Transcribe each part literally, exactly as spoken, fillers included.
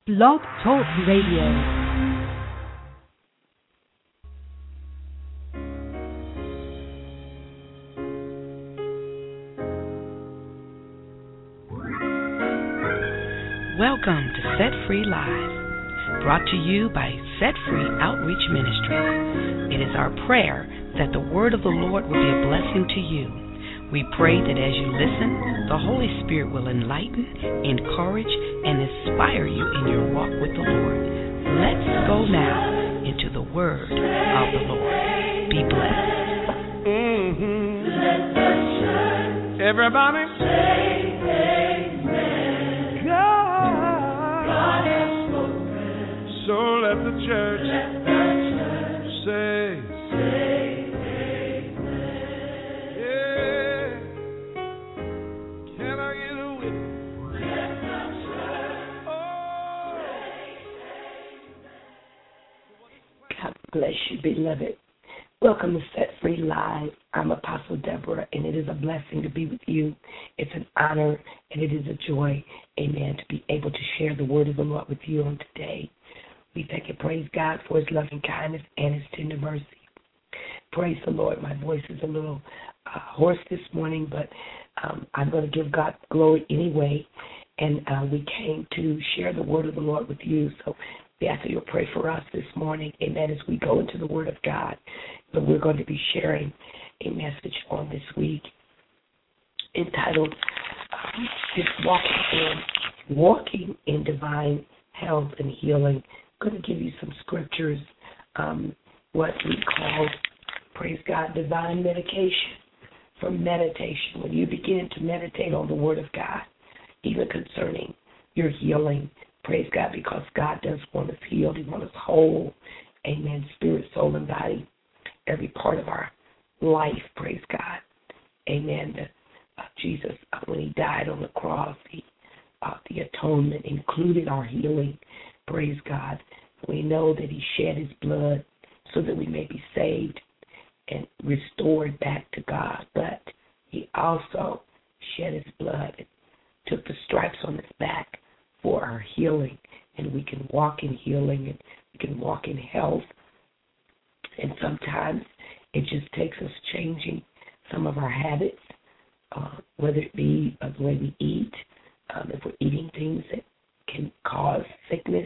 Blog Talk Radio. Welcome to Set Free Live, brought to you by Set Free Outreach Ministries. It is our prayer that the word of the Lord will be a blessing to you. We pray that as you listen, the Holy Spirit will enlighten, encourage, and inspire you in your walk with the Lord. Let's go now into the word of the Lord. Be blessed. Mm-hmm. Let the church Everybody say amen. God, God has spoken. So let the church, let the church say, say amen. Yeah. Can I get a witness? Let the church oh. say God bless you, beloved. Welcome to Set Free Live. I'm Apostle Deborah, and it is a blessing to be with you. It's an honor, and it is a joy, amen, to be able to share the word of the Lord with you on today. We thank and praise God for his loving kindness and his tender mercy. Praise the Lord. My voice is a little uh, hoarse this morning, but um, I'm going to give God glory anyway. And uh, we came to share the word of the Lord with you. So we ask that you'll pray for us this morning, amen, as we go into the word of God. But we're going to be sharing a message on this week entitled um, just walking in, walking in divine health and healing. I'm going to give you some scriptures, um, what we call, praise God, divine medication from meditation. When you begin to meditate on the word of God, even concerning your healing, praise God, because God does want us healed. He wants us whole, amen, spirit, soul, and body, every part of our life, praise God, amen. The, uh, Jesus, uh, when he died on the cross, he, uh, the atonement included our healing, praise God. We know that he shed his blood so that we may be saved and restored back to God, but he also shed his blood and took the stripes on his back for our healing, and we can walk in healing and we can walk in health. And sometimes it just takes us changing some of our habits, uh, whether it be uh, the way we eat, um, if we're eating things that can cause sickness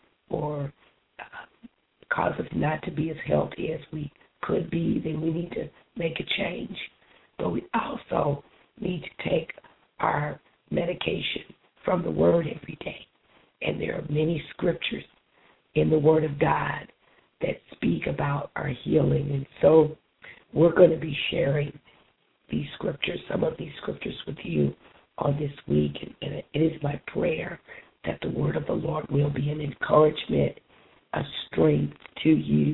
or uh, cause us not to be as healthy as we could be, then we need to make a change. But we also need to take our medication from the Word every day. And there are many scriptures in the Word of God that speak about our healing. And so we're going to be sharing these scriptures, some of these scriptures with you on this week. And it is my prayer that the Word of the Lord will be an encouragement, a strength to you.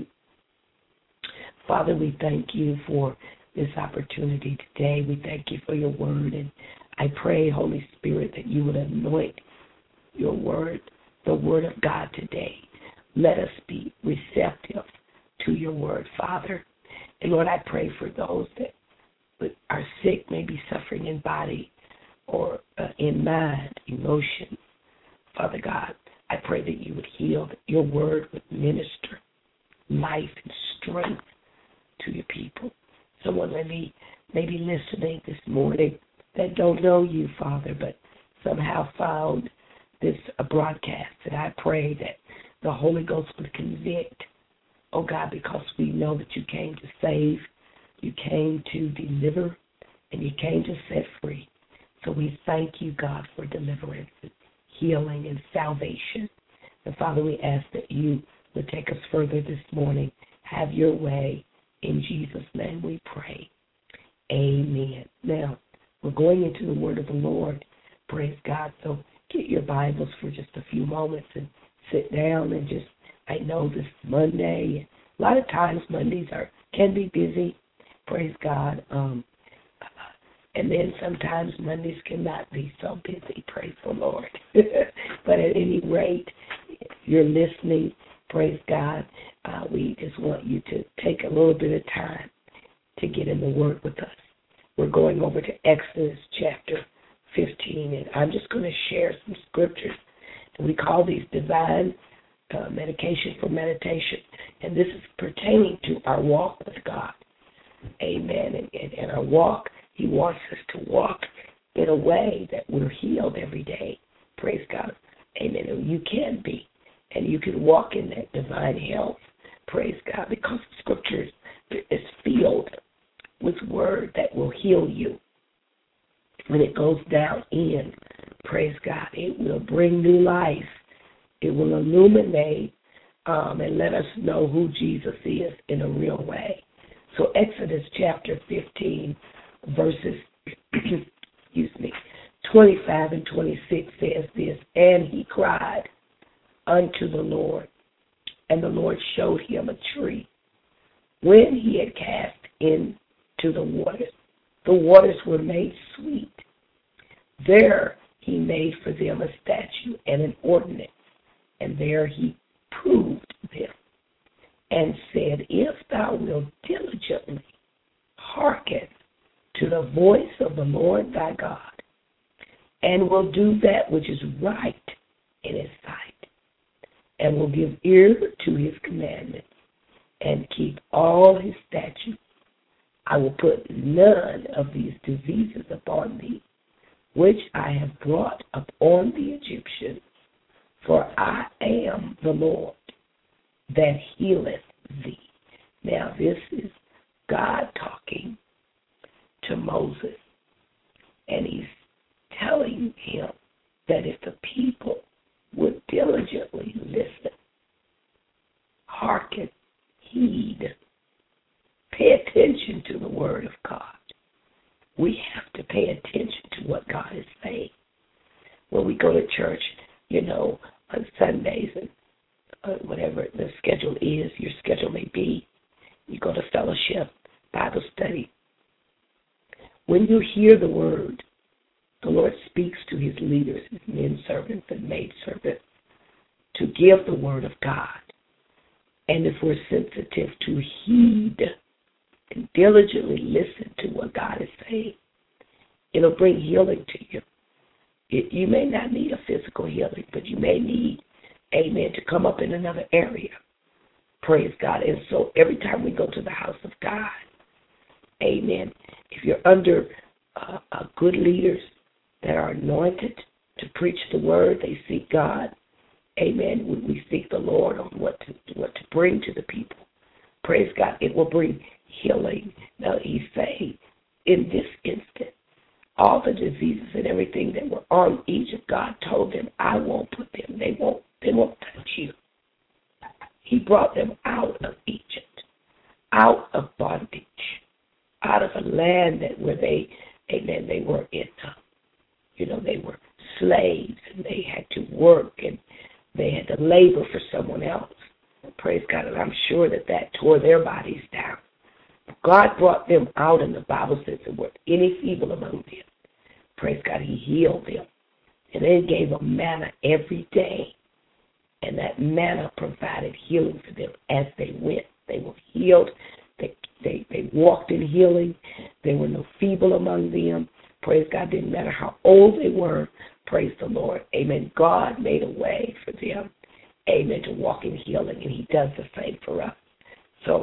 Father, we thank you for this opportunity today. We thank you for your word. And I pray, Holy Spirit, that you would anoint your word, the word of God today. Let us be receptive to your word, Father. And Lord, I pray for those that are sick, maybe suffering in body or uh, in mind, emotions. Father God, I pray that you would heal, that your word would minister life and strength to your people. Someone may be, may be listening this morning that don't know you, Father, but somehow found this a broadcast. And I pray that the Holy Ghost would convict, oh God, because we know that you came to save, you came to deliver, and you came to set free. So we thank you, God, for deliverance and healing and salvation. And Father, we ask that you would take us further this morning. Have your way. In Jesus' name we pray. Amen. Now, we're going into the word of the Lord. Praise God. So get your Bibles for just a few moments and sit down and just, I know this Monday. A lot of times Mondays are can be busy. Praise God. Um, and then sometimes Mondays cannot be so busy. Praise the Lord. But at any rate, if you're listening, praise God. Uh, we just want you to take a little bit of time to get in the Word with us. We're going over to Exodus chapter fifteen, and I'm just going to share some scriptures We call these divine uh, medication for meditation. And this is pertaining to our walk with God. Amen. And, and, and our walk, he wants us to walk in a way that we're healed every day. Praise God. Amen. And you can be. And you can walk in that divine health. Praise God. Because the scriptures is filled with word that will heal you. When it goes down in, praise God, it will bring new life. It will illuminate um, and let us know who Jesus is in a real way. So Exodus chapter fifteen, verses, excuse me, twenty-five and twenty-six says this, and he cried unto the Lord, and the Lord showed him a tree. When he had cast into the waters, the waters were made sweet. There he made for them a statute and an ordinance, and there he proved them, and said, if thou wilt diligently hearken to the voice of the Lord thy God, and will do that which is right in his sight, and will give ear to his commandments, and keep all his statutes, I will put none of these diseases upon thee, which I have brought upon the Egyptians, for I am the Lord that healeth thee. Now this is God talking to Moses, and he's telling him that if the people would diligently listen, hearken, heed, pay attention to the word of God. We have to pay attention to what God is saying. When we go to church, you know, on Sundays and uh, whatever the schedule is, your schedule may be, you go to fellowship, Bible study. When you hear the word, the Lord speaks to his leaders, his men servants and maid servants, to give the word of God. And if we're sensitive to heed and diligently listen to what God is saying, it'll bring healing to you. It, you may not need a physical healing, but you may need, amen, to come up in another area. Praise God. And so every time we go to the house of God, amen, if you're under uh, uh, good leaders that are anointed to preach the word, they seek God, amen, we, we seek the Lord on what to, what to bring to the people. Praise God. It will bring healing. Now, he's saying in this instant, all the diseases and everything that were on Egypt, God told them, I won't put them. They won't, they won't touch you. He brought them out of Egypt, out of bondage, out of a land that where they, amen, they were in, you know, they were slaves and they had to work and they had to labor for someone else. Praise God. And I'm sure that that tore their bodies down. God brought them out, and the Bible says there were any feeble among them. Praise God, he healed them. And then gave them manna every day. And that manna provided healing for them as they went. They were healed. They, they, they walked in healing. There were no feeble among them. Praise God, didn't matter how old they were. Praise the Lord. Amen. God made a way for them. Amen, to walk in healing, and he does the same for us. So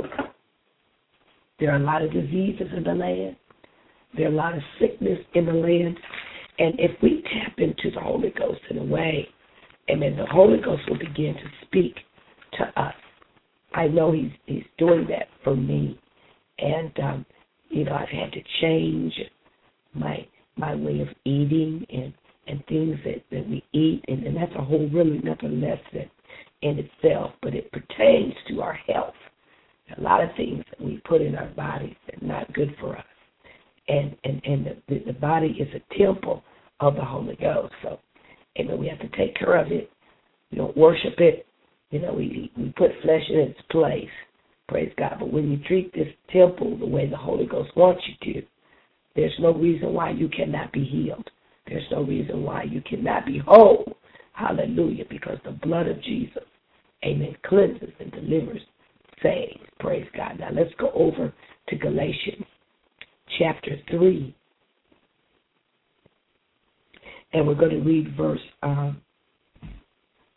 there are a lot of diseases in the land. There are a lot of sickness in the land. And if we tap into the Holy Ghost in a way, amen, the Holy Ghost will begin to speak to us. I know he's he's doing that for me. And, um, you know, I've had to change my my way of eating and, and things that, that we eat. And, and that's a whole really another lesson in itself. But it pertains to our health. A lot of things that we put in our bodies that are not good for us. And and, and the, the body is a temple of the Holy Ghost. So, amen, we have to take care of it. We don't worship it. You know, we, we put flesh in its place. Praise God. But when you treat this temple the way the Holy Ghost wants you to, there's no reason why you cannot be healed. There's no reason why you cannot be whole. Hallelujah. Because the blood of Jesus, amen, cleanses and delivers, saves. Praise God. Now let's go over to Galatians chapter three. And we're going to read verse um,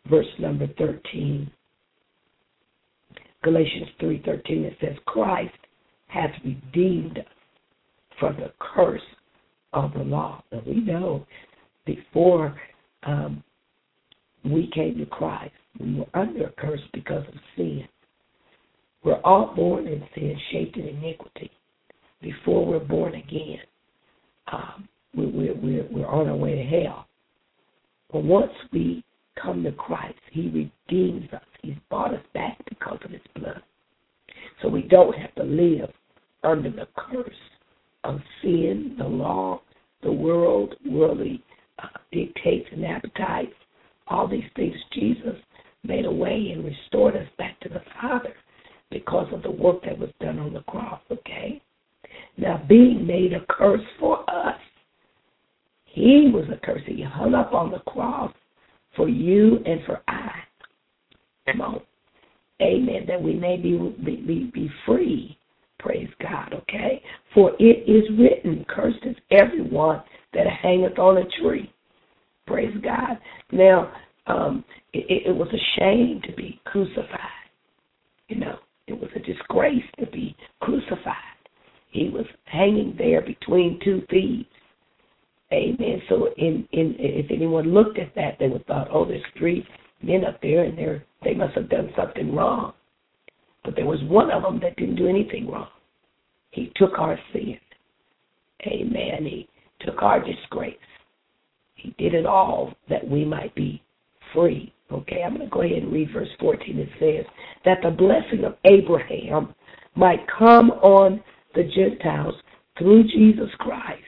verse number thirteen. Galatians three thirteen, it says, Christ hath redeemed us from the curse of the law. And we know before um, we came to Christ, we were under a curse because of sin. We're all born in sin, shaped in iniquity. Before we're born again, um, we, we, we're, we're on our way to hell. But once we come to Christ, He redeems us. He's bought us back because of His blood. So we don't have to live under the curse of sin, the law, the world, worldly uh, dictates and appetites. All these things, Jesus made a way and restored us back to the Father because of the work that was done on the cross, okay? Now, being made a curse for us, He was a curse. He hung up on the cross for you and for I. Come on. Amen. That we may be, be, be free. Praise God, okay? For it is written, cursed is everyone that hangeth on a tree. Praise God. Now, um, it, it was a shame to be crucified. You know, it was a disgrace to be crucified. He was hanging there between two thieves. Amen. So in, in, if anyone looked at that, they would have thought, oh, there's three men up there, and they're, they must have done something wrong. But there was one of them that didn't do anything wrong. He took our sin. Amen. He took our disgrace. He did it all that we might be free. Okay, I'm going to go ahead and read verse fourteen. It says, that the blessing of Abraham might come on the Gentiles through Jesus Christ,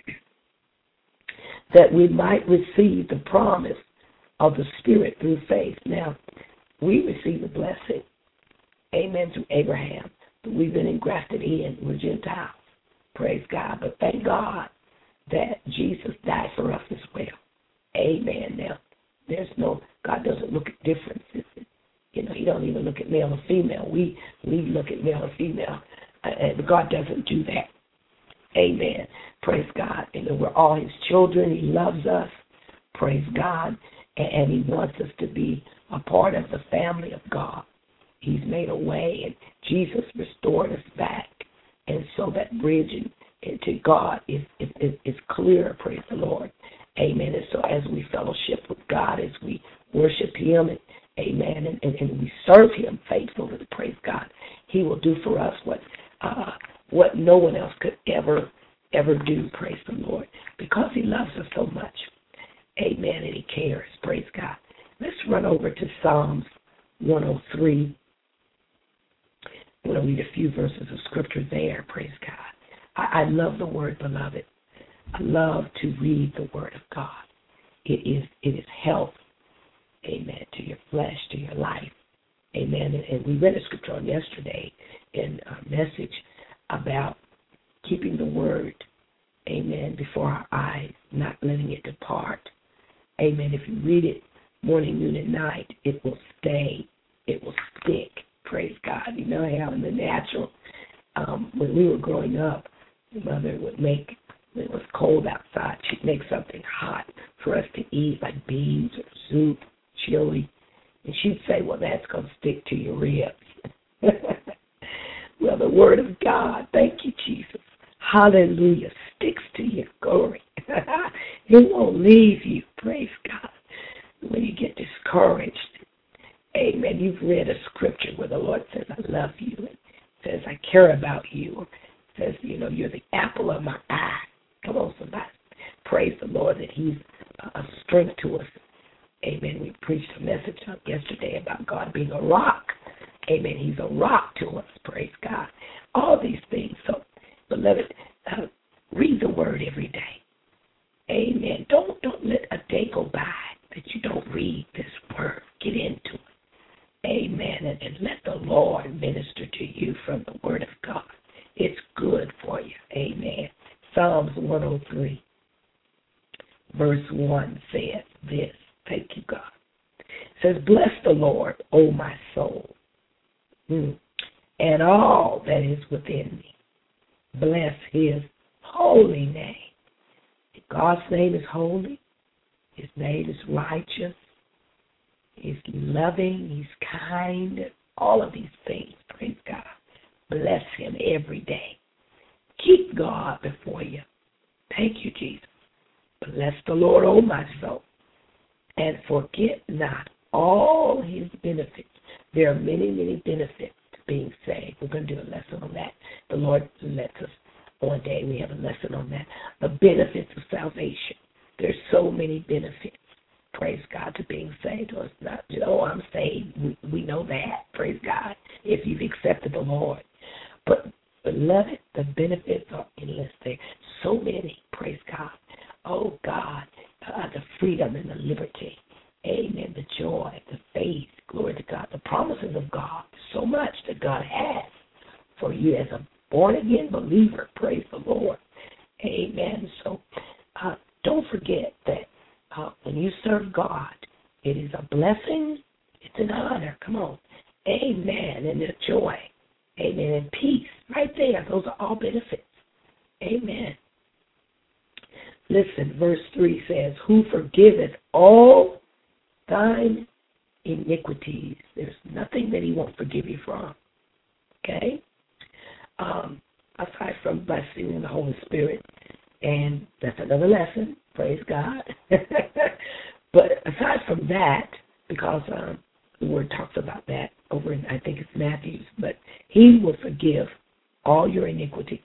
that we might receive the promise of the Spirit through faith. Now, we receive the blessing, amen, through Abraham. We've been engrafted in. We're Gentiles. Praise God. But thank God that Jesus died for us as well. Amen. Now, there's no, God doesn't look at differences. You know, He don't even look at male or female. We we look at male or female, and God doesn't do that. Amen. Praise God. And we're all His children. He loves us. Praise God. And He wants us to be a part of the family of God. He's made a way, and Jesus restored us back. And so that bridge into God is, is, is clear, praise the Lord. Amen. And so as we fellowship with God, as we worship Him, and amen, and, and, and we serve Him faithfully, praise God, He will do for us what uh, what no one else could ever, ever do, praise the Lord, because He loves us so much. Amen, and He cares, praise God. Let's run over to Psalms one oh three. I'm going to read a few verses of Scripture there, praise God. I, I love the Word, beloved. I love to read the Word of God. It is it is health, amen, to your flesh, to your life, amen. And, and we read a Scripture on yesterday in a message about keeping the Word, amen, before our eyes, not letting it depart. Amen. If you read it morning, noon, and night, it will stay. It will stick. Praise God. You know how in the natural, um, when we were growing up, Mother would make, when it was cold outside, she'd make something hot for us to eat, like beans or soup, chili. And she'd say, well, that's going to stick to your ribs. Well, the Word of God, thank you, Jesus. Hallelujah. Sticks to your glory. It won't leave you. Praise God. When you get discouraged, amen, you've read a scripture where the Lord says, I love you, and says, I care about you, or says, you know, you're the apple of my eye. Come on, somebody. Praise the Lord that He's a strength to us. Amen. We preached a message yesterday about God being a rock. Amen. He's a rock to us. Praise God. All these things. So, beloved, uh, read the Word every day. Amen. Don't don't let a day go by that you don't read this Word. Get into it. Amen. And, and let the Lord minister to you from the Word of God. It's good for you. Amen. Psalms one oh three, verse one says this. Thank you, God. It says, bless the Lord, O my soul, mm, and all that is within me. Bless His holy name. God's name is holy. His name is righteous. He's loving. He's kind. All of these things. Praise God. Bless him every day. Keep God before you. Thank you, Jesus. Bless the Lord, O my soul, and forget not all his benefits. There are many, many benefits to being saved. We're going to do a lesson on that. The Lord lets us one day. We have a lesson on that. The benefits of salvation. There's so many benefits. Praise God, to being saved. Or it's not, you know, I'm saved. We, we know that. Praise God. If you've accepted the Lord. But, beloved, the benefits are endless. There so many. Praise God. Oh, God, uh, the freedom and the liberty. Amen. The joy, the faith. Glory to God. The promises of God. So much that God has for you as a born-again believer. Praise the Lord. Amen. So uh, don't forget that uh, when you serve God, it is a blessing. It's an honor. Come on. Amen. And the joy. Amen. And peace. Right there. Those are all benefits. Amen. Listen, verse three says, who forgiveth all thine iniquities. There's nothing that he won't forgive you from. Okay? Um, aside from blessing in the Holy Spirit. And that's another lesson. Praise God. But aside from that, because um, the word talks about that over in, I think it's Matthew's, but he will forgive all your iniquity.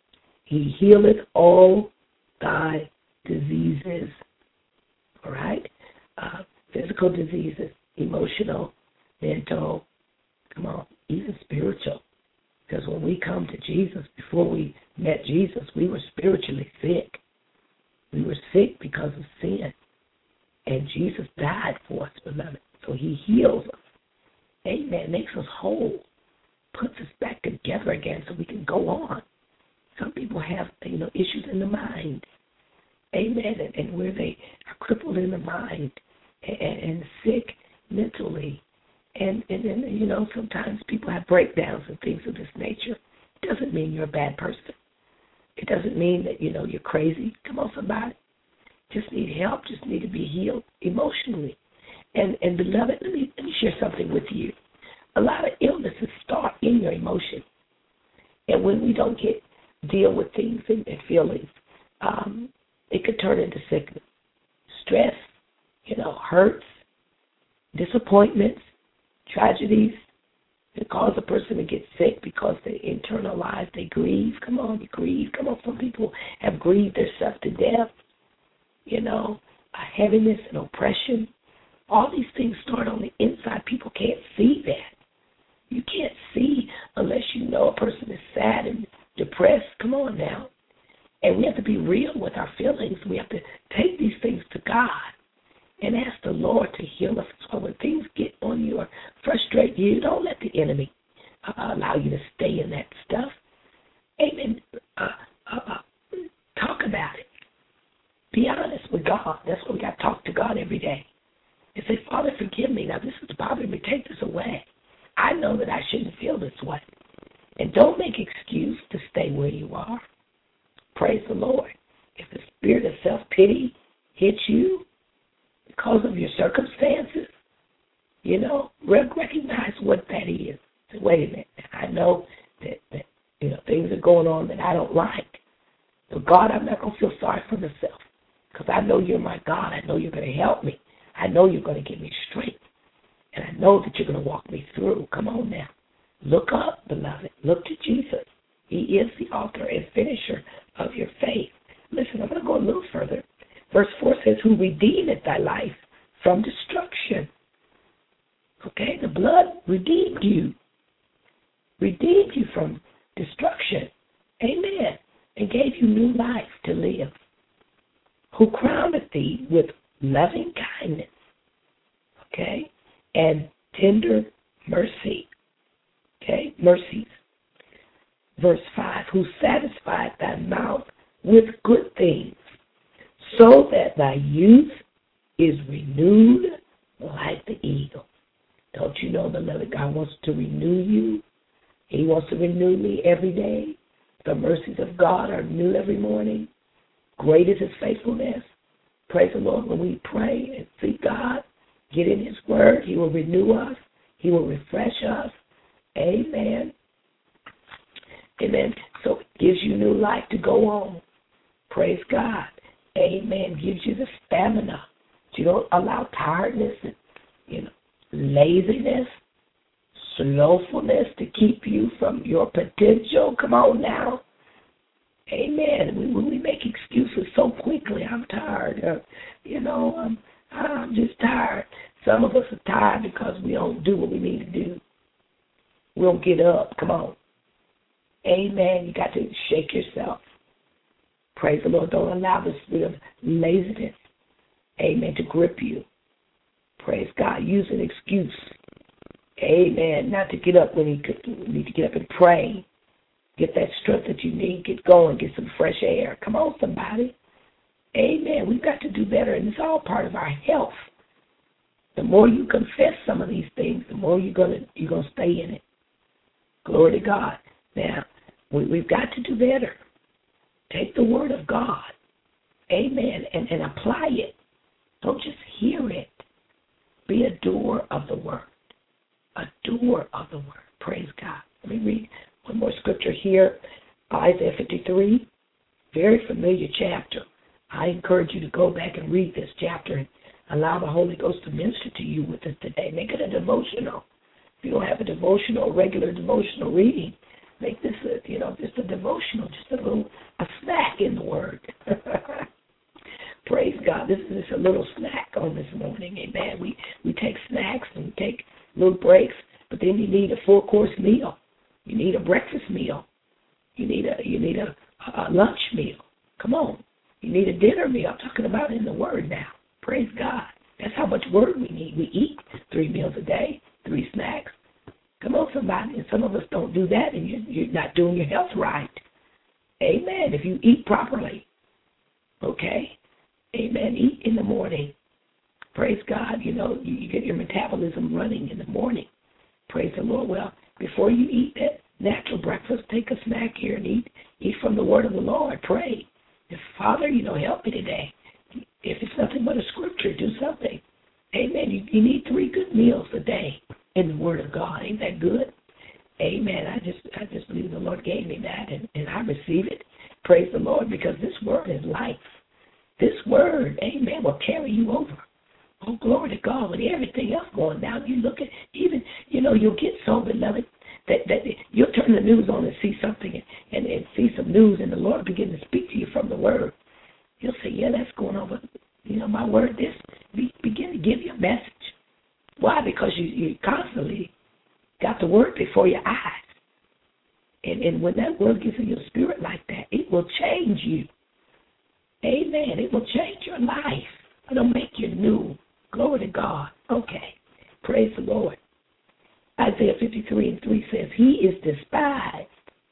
He healeth all thy diseases. All right? Uh, physical diseases, emotional, mental, come on, even spiritual. Because when we come to Jesus, before we met Jesus, we were spiritually sick. We were sick because of sin. And Jesus died for us, beloved. So he heals us. Amen. Makes us whole. Puts us back together again so we can go on. Some people have, you know, issues in the mind. Amen. And, and where they are crippled in the mind and, and sick mentally. And, and, and, you know, sometimes people have breakdowns and things of this nature. It doesn't mean you're a bad person. It doesn't mean that, you know, you're crazy. Come on, somebody. Just need help. Just need to be healed emotionally. And, and beloved, let me, let me share something with you. A lot of illnesses start in your emotion. And when we don't get deal with things and, and feelings, um, it could turn into sickness. Stress, you know, hurts, disappointments, tragedies. It cause a person to get sick because they internalize, they grieve. Come on, you grieve. Come on, some people have grieved themselves to death. You know, a heaviness and oppression. All these things start on the inside. People can't see that. You can't see unless you know a person is sad and depressed. Come on now. And we have to be real with our feelings. We have to take these things to God and ask the Lord to heal us. So when things get on you or frustrate you, don't let the enemy uh, allow you to stay in that stuff. Amen. Uh, uh, uh, talk about it. Be honest with God. That's what we got to talk to God every day. And say, Father, forgive me. Now, this is bothering me. Take this away. I know that I shouldn't feel this way. And don't make excuse to stay where you are. Praise the Lord. If the spirit of self-pity hits you because of your circumstances, you know, recognize what that is. Say, wait a minute. I know that, that, you know, things are going on that I don't like. So, God, I'm not going to feel sorry for myself because I know you're my God. I know you're going to help me. I know you're going to give me strength. And I know that you're going to walk me through. Come on now. Look up, beloved. Look to Jesus. He is the author and finisher of your faith. Listen, I'm going to go a little further. Verse four says, who redeemeth thy life from destruction. Okay, the blood redeemed you. Redeemed you from destruction. Amen. And gave you new life to live. Who crowneth thee with loving kindness. Okay, and tender mercy. Okay, mercies. Verse five, who satisfied thy mouth with good things, so that thy youth is renewed like the eagle. Don't you know, beloved, God wants to renew you? He wants to renew me every day. The mercies of God are new every morning. Great is his faithfulness. Praise the Lord. When we pray and seek God, get in his word. He will renew us. He will refresh us. Amen. Amen. So it gives you new life to go on. Praise God. Amen. Gives you the stamina. You don't allow tiredness and, you know, laziness, slowfulness to keep you from your potential. Come on now. Amen. When we make excuses so quickly, I'm tired. Uh, you know, I'm, I'm just tired. Some of us are tired because we don't do what we need to do. We don't get up. Come on. Amen. You got to shake yourself. Praise the Lord. Don't allow the spirit of laziness, amen, to grip you. Praise God. Use an excuse. Amen. Not to get up when you could, you need to get up and pray. Get that strength that you need. Get going. Get some fresh air. Come on, somebody. Amen. We've got to do better, and it's all part of our health. The more you confess some of these things, the more you're gonna you're gonna stay in it. Glory to God. Now, we, we've got to do better. Take the word of God, amen, and, and apply it. Don't just hear it. Be a doer of the word. A doer of the word. Praise God. Let me read one more scripture here. Isaiah fifty-three, very familiar chapter. I encourage you to go back and read this chapter and allow the Holy Ghost to minister to you with it today. Make it a devotional. If you don't have a devotional, regular devotional reading, make this a, you know, just a devotional, just a little, a snack in the Word. Praise God. This is just a little snack on this morning. Amen. We we take snacks and we take little breaks, but then you need a full course meal. You need a breakfast meal. You need a you need a, a lunch meal. Come on. You need a dinner meal. I'm talking about in the Word now. Praise God. That's how much Word we need. We eat three meals a day, three snacks. Come on, somebody. And some of us don't do that, and you're, you're not doing your health right. Amen. If you eat properly, okay? Amen. Eat in the morning. Praise God. You know, you, you get your metabolism running in the morning. Praise the Lord. Well, before you eat that natural breakfast, take a snack here and eat. Eat from the word of the Lord. Pray. If, Father, you know, help me today. If it's nothing but a scripture, do something. Amen. You, you need three good meals a day in the Word of God. Ain't that good? Amen. I just I just believe the Lord gave me that, and, and I receive it. Praise the Lord, because this Word is life. This Word, amen, will carry you over. Oh, glory to God. With everything else going down, you look at, even, you know, you'll get so beloved that, that you'll turn the news on and see something and, and, and see some news, and the Lord begin to speak to you from the Word. You'll say, yeah, that's going over. You know, my word, this, be, begin to give you a message. Why? Because you, you constantly got the word before your eyes. And, and when that word gets in your spirit like that, it will change you. Amen. It will change your life. It'll make you new. Glory to God. Okay. Praise the Lord. Isaiah fifty-three and three says, he is despised.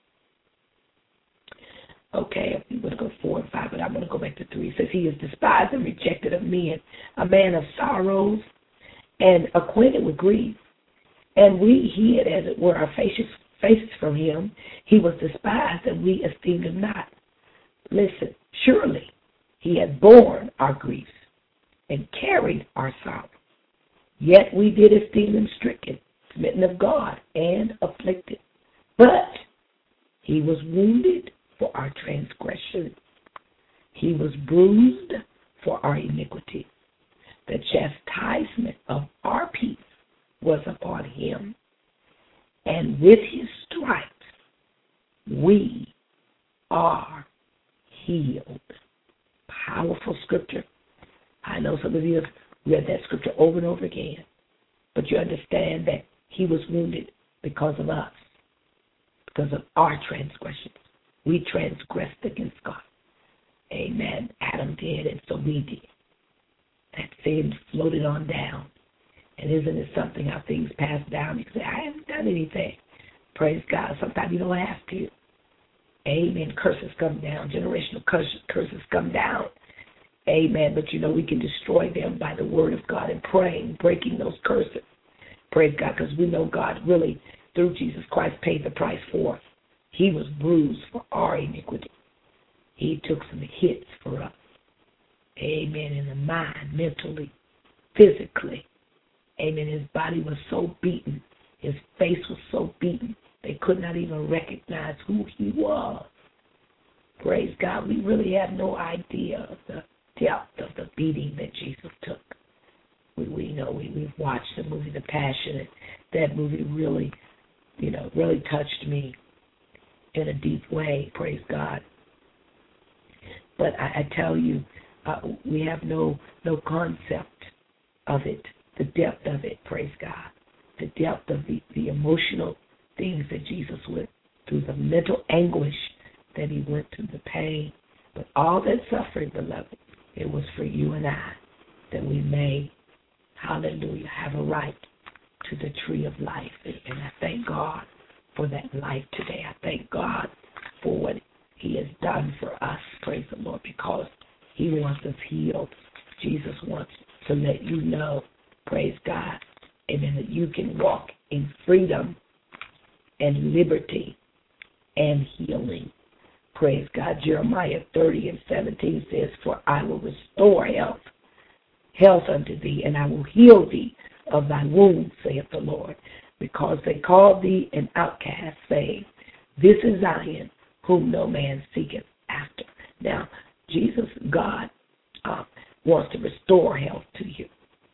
Okay, I'm going to go four and five, but I'm going to go back to three. It says, he is despised and rejected of men, a man of sorrows and acquainted with grief. And we hid, as it were, our faces, faces from him. He was despised, and we esteemed him not. Listen, surely he had borne our griefs and carried our sorrows. Yet we did esteem him stricken, smitten of God, and afflicted. But he was wounded for our transgression. He was bruised for our iniquity. The chastisement of our peace was upon him, and with his stripes we are healed. Powerful scripture. I know some of you have read that scripture over and over again, but you understand that he was wounded because of us, because of our transgressions. We transgressed against God. Amen. Adam did, and so we did. That sin floated on down. And isn't it something how things pass down? You say, I haven't done anything. Praise God. Sometimes you don't have to. Amen. Curses come down. Generational curses, curses come down. Amen. But you know, we can destroy them by the word of God and praying, breaking those curses. Praise God, because we know God really, through Jesus Christ, paid the price for us. He was bruised for our iniquity. He took some hits for us. Amen. In the mind, mentally, physically. Amen. His body was so beaten. His face was so beaten. They could not even recognize who he was. Praise God. We really have no idea of the depth of the beating that Jesus took. We, we know we, we've watched the movie The Passion, and that movie really, you know, really touched me in a deep way. Praise God. But I, I tell you, uh, we have no no concept of it, the depth of it. Praise God. The depth of the, the emotional things that Jesus went through, the mental anguish that he went through, the pain. But all that suffering, beloved, it was for you and I, that we may, hallelujah, have a right to the tree of life. And, and I thank God for that life today. I thank God for what he has done for us, praise the Lord, because he wants us healed. Jesus wants to let you know, praise God, amen, that you can walk in freedom and liberty and healing. Praise God. Jeremiah thirty and seventeen says, for I will restore health, health unto thee, and I will heal thee of thy wounds, saith the Lord, because they called thee an outcast, saying, this is Zion, whom no man seeketh after. Now, Jesus, God, uh, wants to restore health to you.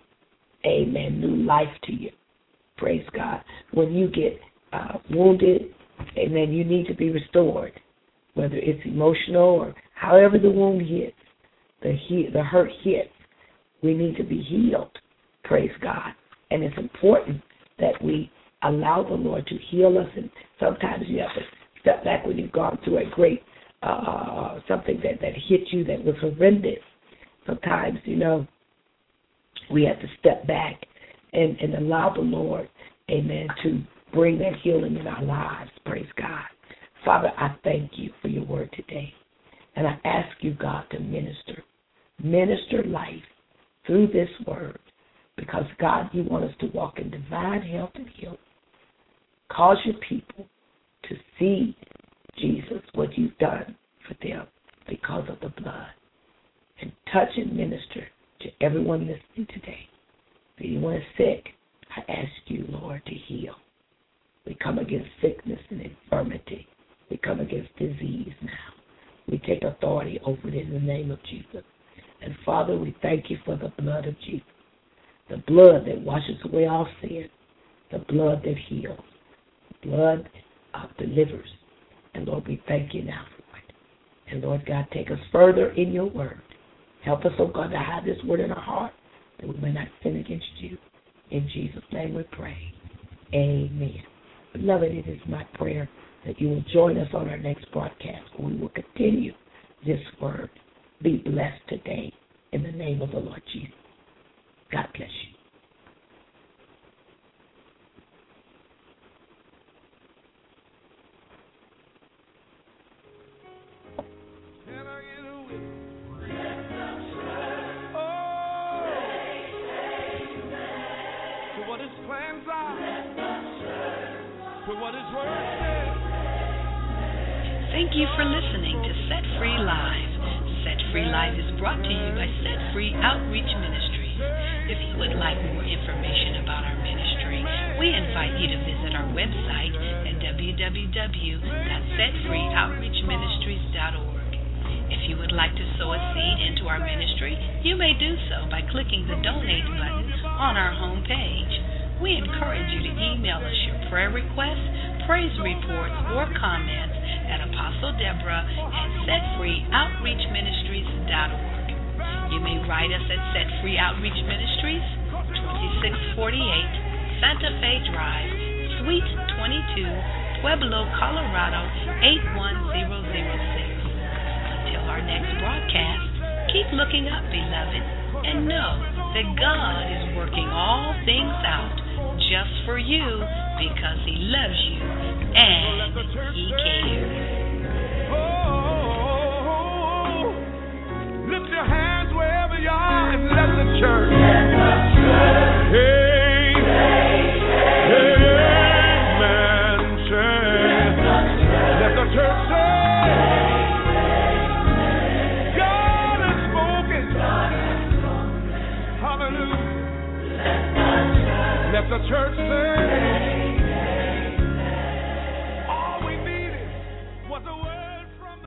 Amen. New life to you. Praise God. When you get uh, wounded, amen, you need to be restored, whether it's emotional or however the wound hits, the, he- the hurt hits. We need to be healed. Praise God. And it's important that we allow the Lord to heal us. And sometimes you have to step back when you've gone through a great, uh, something that, that hit you that was horrendous. Sometimes, you know, we have to step back and, and allow the Lord, amen, to bring that healing in our lives. Praise God. Father, I thank you for your word today. And I ask you, God, to minister. Minister life through this word. Because, God, you want us to walk in divine health and healing. Cause your people to see, Jesus, what you've done for them because of the blood. And touch and minister to everyone listening today. If anyone is sick, I ask you, Lord, to heal. We come against sickness and infirmity. We come against disease now. We take authority over it in the name of Jesus. And, Father, we thank you for the blood of Jesus. The blood that washes away all sin. The blood that heals. The blood uh, delivers. And, Lord, we thank you now for it. And, Lord God, take us further in your word. Help us, oh God, to hide this word in our heart that we may not sin against you. In Jesus' name we pray. Amen. Beloved, it is my prayer that you will join us on our next broadcast where we will continue this word. Be blessed today in the name of the Lord Jesus. God bless you. Can I get a witness? For what his plans are, for what his word says. Thank you for listening to Set Free Live. Set Free Live is brought to you by Set Free Outreach Ministries. If you would like more information about our ministry, we invite you to visit our website at w w w dot set free outreach ministries dot org. If you would like to sow a seed into our ministry, you may do so by clicking the Donate button on our homepage. We encourage you to email us your prayer requests, praise reports, or comments at Apostle Deborah at set free outreach ministries dot org. You may write us at Set Free Outreach Ministries, twenty-six forty-eight Santa Fe Drive, Suite twenty-two, Pueblo, Colorado, eight one zero zero six. Until our next broadcast, keep looking up, beloved, and know that God is working all things out just for you because he loves you and he cares. Oh, lift your hands wherever you are and let the church